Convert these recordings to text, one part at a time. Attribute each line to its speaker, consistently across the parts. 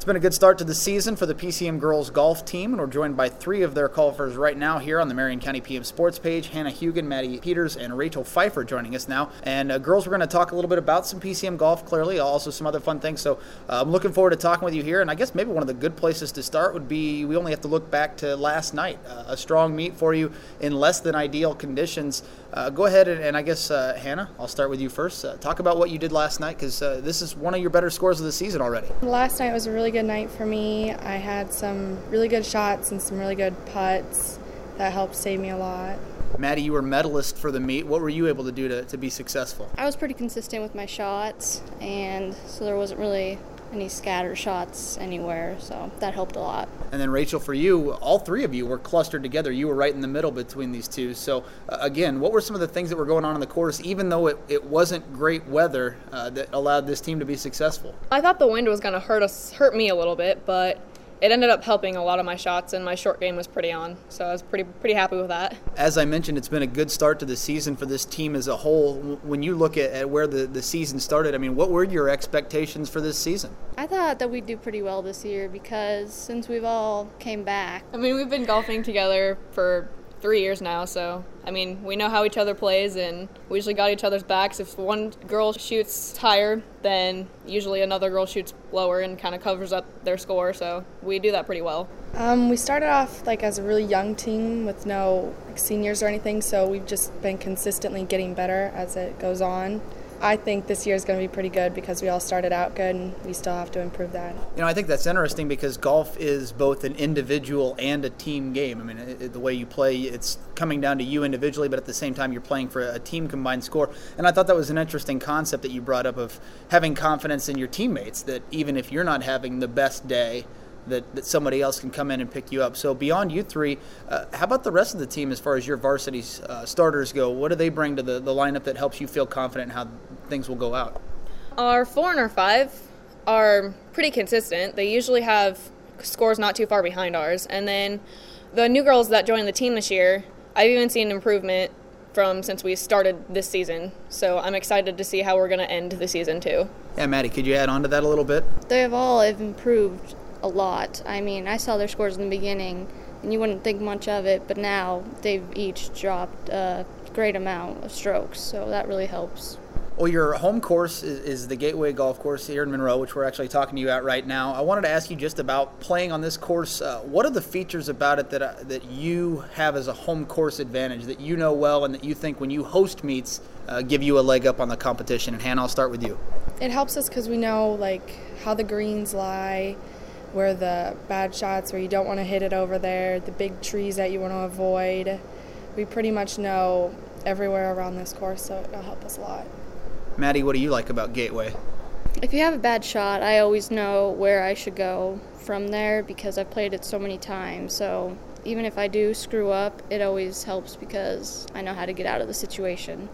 Speaker 1: been a good start to the season for the PCM girls golf team, and we're joined by three of their golfers right now here on the Marion County PM Sports page. Hannah Hugan, Maddie Peters, and Rachel Pfeiffer joining us now. And girls, we're going to talk a little bit about some PCM golf, clearly, also some other fun things. So I'm looking forward to talking with you here. And I guess maybe one of the good places to start would be we only have to look back to last night. A strong meet for you in less than ideal conditions. Go ahead and I guess, Hannah, I'll start with you first. Talk about what you did last night, because this is one of your better scores of the season already.
Speaker 2: Last night was a really good night for me. I had some really good shots and some really good putts that helped save me a lot.
Speaker 1: Maddie, you were medalist for the meet. What were you able to do to be successful?
Speaker 3: I was pretty consistent with my shots, and so there wasn't really any scatter shots anywhere, so that helped a lot.
Speaker 1: And then Rachel, for you, all three of you were clustered together. You were right in the middle between these two. So again, what were some of the things that were going on the course, even though it wasn't great weather, that allowed this team to be successful?
Speaker 4: I thought the wind was going to hurt me a little bit, but it ended up helping a lot of my shots, and my short game was pretty on, so I was pretty happy with that.
Speaker 1: As I mentioned, it's been a good start to the season for this team as a whole. When you look at where the season started, I mean, what were your expectations for this season?
Speaker 3: I thought that we'd do pretty well this year because since we've all came back.
Speaker 4: I mean, we've been golfing together for 3 years now, so I mean, we know how each other plays, and we usually got each other's backs. If one girl shoots higher, then usually another girl shoots lower and kind of covers up their score, so we do that pretty well.
Speaker 2: We started off as a really young team with no seniors or anything, so we've just been consistently getting better as it goes on. I think this year is going to be pretty good because we all started out good and we still have to improve that.
Speaker 1: You know, I think that's interesting because golf is both an individual and a team game. I mean, the way you play, it's coming down to you individually, but at the same time you're playing for a team combined score. And I thought that was an interesting concept that you brought up of having confidence in your teammates, that even if you're not having the best day, that somebody else can come in and pick you up. So beyond you three, how about the rest of the team as far as your varsity starters go? What do they bring to the lineup that helps you feel confident in how things will go out?
Speaker 4: Our 4 and our 5 are pretty consistent. They usually have scores not too far behind ours. And then the new girls that joined the team this year, I've even seen improvement from since we started this season. So I'm excited to see how we're going to end the season too.
Speaker 1: Yeah, Maddie, could you add on to that a little bit?
Speaker 3: They have all improved a lot. I mean, I saw their scores in the beginning, and you wouldn't think much of it, but now they've each dropped a great amount of strokes, so that really helps.
Speaker 1: Well, your home course is the Gateway Golf Course here in Monroe, which we're actually talking to you at right now. I wanted to ask you just about playing on this course. What are the features about it that you have as a home course advantage that you know well and that you think when you host meets give you a leg up on the competition? And Hannah, I'll start with you.
Speaker 2: It helps us because we know how the greens lie, where the bad shots where you don't want to hit it over there, the big trees that you want to avoid. We pretty much know everywhere around this course, so it'll help us a lot.
Speaker 1: Maddie, what do you like about Gateway?
Speaker 3: If you have a bad shot, I always know where I should go from there because I've played it so many times. So even if I do screw up, it always helps because I know how to get out of the situation.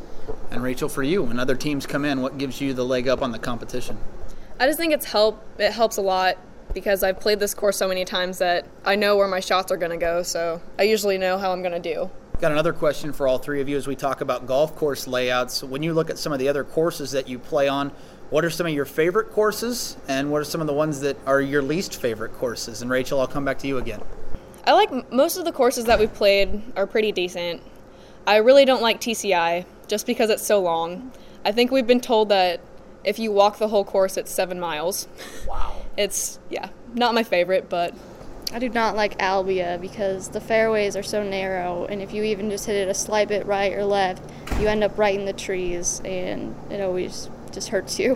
Speaker 1: And Rachel, for you, when other teams come in, what gives you the leg up on the competition?
Speaker 4: I just think it helps a lot because I've played this course so many times that I know where my shots are going to go, so I usually know how I'm going to do.
Speaker 1: Got another question for all three of you as we talk about golf course layouts. When you look at some of the other courses that you play on, what are some of your favorite courses and what are some of the ones that are your least favorite courses? And Rachel, I'll come back to you again.
Speaker 4: I like most of the courses that we've played are pretty decent. I really don't like TCI just because it's so long. I think we've been told that if you walk the whole course, it's 7 miles.
Speaker 1: Wow.
Speaker 4: It's, not my favorite, but
Speaker 3: I do not like Albia because the fairways are so narrow, and if you even just hit it a slight bit right or left, you end up right in the trees, and it always just hurts you.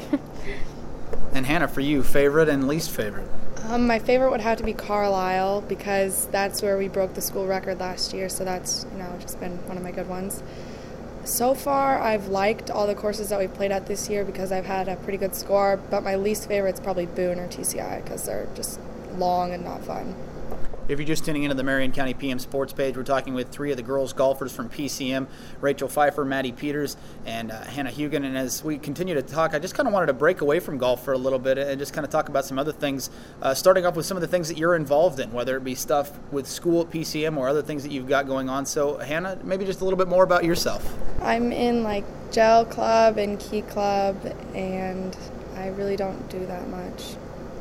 Speaker 1: And Hannah, for you, favorite and least favorite?
Speaker 2: My favorite would have to be Carlisle because that's where we broke the school record last year, so that's just been one of my good ones. So far, I've liked all the courses that we've played at this year because I've had a pretty good score, but my least favorite is probably Boone or TCI because they're just long and not fun.
Speaker 1: If you're just tuning into the Marion County PM Sports page, we're talking with three of the girls golfers from PCM, Rachel Pfeiffer, Maddie Peters, and Hannah Hugan. And as we continue to talk, I just kind of wanted to break away from golf for a little bit and just kind of talk about some other things, starting off with some of the things that you're involved in, whether it be stuff with school at PCM or other things that you've got going on. So Hannah, maybe just a little bit more about yourself.
Speaker 2: I'm in gel club and key club, and I really don't do that much.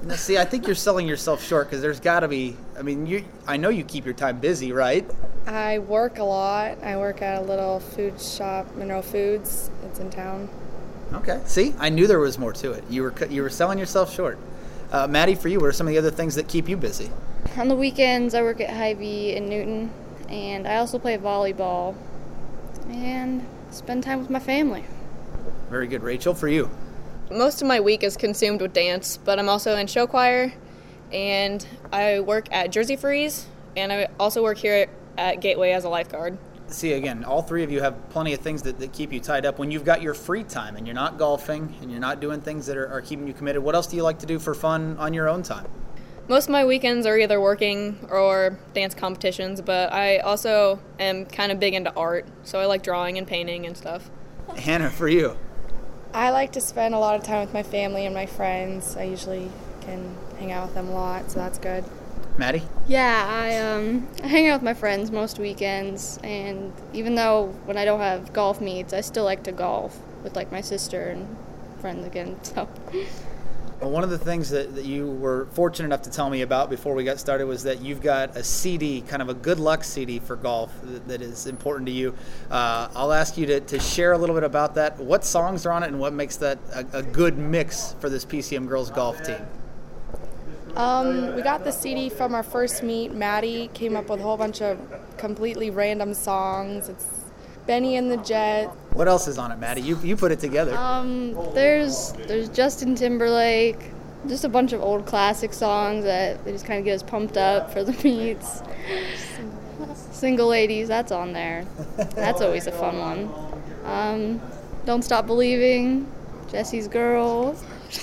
Speaker 1: Now, see, I think you're selling yourself short because there's got to be. I mean, I know you keep your time busy, right?
Speaker 2: I work a lot. I work at a little food shop, Monroe Foods. It's in town.
Speaker 1: Okay. See, I knew there was more to it. You were selling yourself short. Maddie, for you, what are some of the other things that keep you busy?
Speaker 3: On the weekends, I work at Hy-Vee in Newton, and I also play volleyball and spend time with my family.
Speaker 1: Very good. Rachel, for you?
Speaker 4: Most of my week is consumed with dance, but I'm also in show choir, and I work at Jersey Freeze, and I also work here at Gateway as a lifeguard.
Speaker 1: See, again, all three of you have plenty of things that keep you tied up. When you've got your free time and you're not golfing and you're not doing things that are keeping you committed, what else do you like to do for fun on your own time?
Speaker 4: Most of my weekends are either working or dance competitions, but I also am kind of big into art, so I like drawing and painting and stuff.
Speaker 1: Hannah, for you?
Speaker 2: I like to spend a lot of time with my family and my friends. I usually can hang out with them a lot, so that's good.
Speaker 1: Maddie?
Speaker 3: Yeah, I hang out with my friends most weekends, and even though when I don't have golf meets, I still like to golf with like my sister and friends again. So.
Speaker 1: Well, one of the things that you were fortunate enough to tell me about before we got started was that you've got a CD, kind of a good luck CD for golf that is important to you. I'll ask you to share a little bit about that. What songs are on it and what makes that a good mix for this PCM girls golf team?
Speaker 2: We got the CD from our first meet. Maddie came up with a whole bunch of completely random songs. It's Benny and the Jet.
Speaker 1: What else is on it, Maddie? You put it together.
Speaker 3: There's Justin Timberlake, just a bunch of old classic songs that they just kind of get us pumped up for the meets. Single Ladies, that's on there. That's always a fun one. Don't Stop Believing, Jesse's Girl.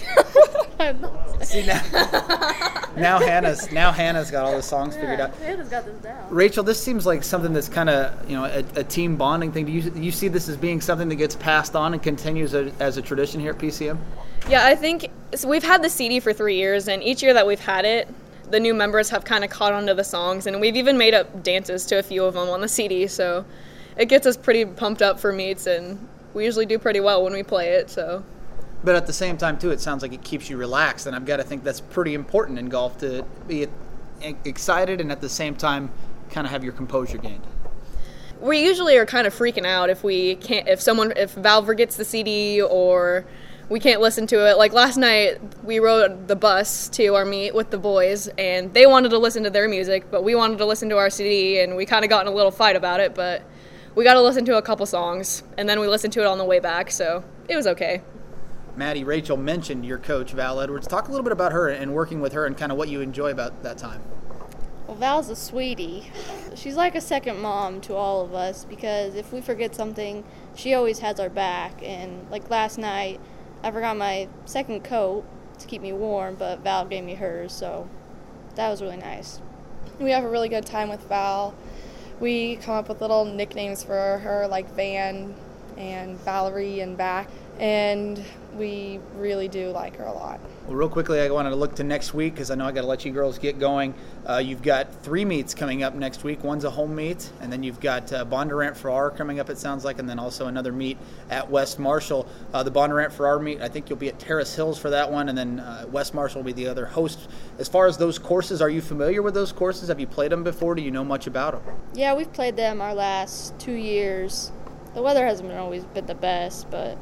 Speaker 1: See, now Hannah's got all the songs figured out.
Speaker 3: Hannah's got this down.
Speaker 1: Rachel, this seems like something that's kind of a team bonding thing. Do you see this as being something that gets passed on and continues as a tradition here at PCM?
Speaker 4: Yeah, I think so. We've had the CD for 3 years, and each year that we've had it, the new members have kind of caught on to the songs, and we've even made up dances to a few of them on the CD, so it gets us pretty pumped up for meets, and we usually do pretty well when we play it. So.
Speaker 1: But at the same time, too, it sounds like it keeps you relaxed, and I've got to think that's pretty important in golf to be excited and at the same time kind of have your composure gained.
Speaker 4: We usually are kind of freaking out if Valve forgets the CD or we can't listen to it. Like last night, we rode the bus to our meet with the boys, and they wanted to listen to their music, but we wanted to listen to our CD, and we kind of got in a little fight about it, but we got to listen to a couple songs, and then we listened to it on the way back, so it was okay.
Speaker 1: Maddie, Rachel mentioned your coach, Val Edwards. Talk a little bit about her and working with her and kind of what you enjoy about that time.
Speaker 3: Well, Val's a sweetie. She's like a second mom to all of us because if we forget something, she always has our back. And like last night, I forgot my second coat to keep me warm, but Val gave me hers, so that was really nice.
Speaker 2: We have a really good time with Val. We come up with little nicknames for her like Van and Valerie and Back, and we really do like her a lot.
Speaker 1: Well, real quickly, I wanted to look to next week because I know I got to let you girls get going. You've got 3 meets coming up next week. One's a home meet, and then you've got Bondurant Farrar coming up, it sounds like, and then also another meet at West Marshall. The Bondurant Farrar meet, I think you'll be at Terrace Hills for that one, and then West Marshall will be the other host. As far as those courses, are you familiar with those courses? Have you played them before? Do you know much about them?
Speaker 3: Yeah, we've played them our last 2 years. The weather hasn't always been the best, but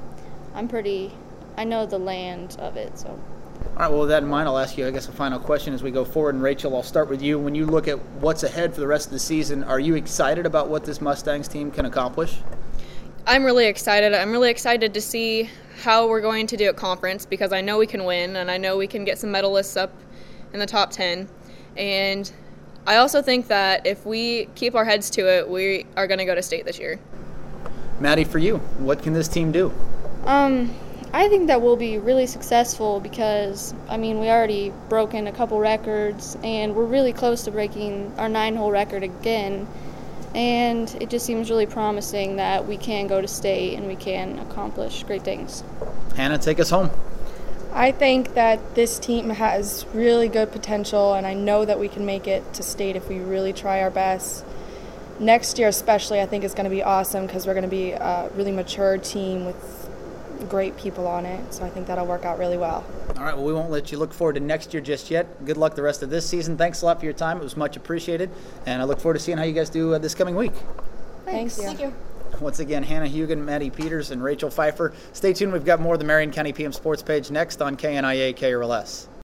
Speaker 3: I know the land of it, so.
Speaker 1: All right, well, with that in mind, I'll ask you, I guess, a final question as we go forward. And Rachel, I'll start with you. When you look at what's ahead for the rest of the season, are you excited about what this Mustangs team can accomplish?
Speaker 4: I'm really excited. I'm really excited to see how we're going to do at conference because I know we can win and I know we can get some medalists up in the top 10. And I also think that if we keep our heads to it, we are going to go to state this year.
Speaker 1: Maddie, for you, what can this team do?
Speaker 3: I think that we'll be really successful because, we already broken a couple records and we're really close to breaking our 9-hole record again. And it just seems really promising that we can go to state and we can accomplish great things.
Speaker 1: Hannah, take us home.
Speaker 2: I think that this team has really good potential, and I know that we can make it to state if we really try our best. Next year especially, I think is going to be awesome because we're going to be a really mature team with great people on it, so I think that'll work out really well.
Speaker 1: All right, well, we won't let you look forward to next year just yet. Good luck the rest of this season. Thanks a lot for your time. It was much appreciated, and I look forward to seeing how you guys do this coming week.
Speaker 2: Thanks.
Speaker 4: Thank you.
Speaker 1: Once again, Hannah Hugan, Maddie Peters, and Rachel Pfeiffer. Stay tuned. We've got more of the Marion County PM Sports Page next on KNIA KRLS.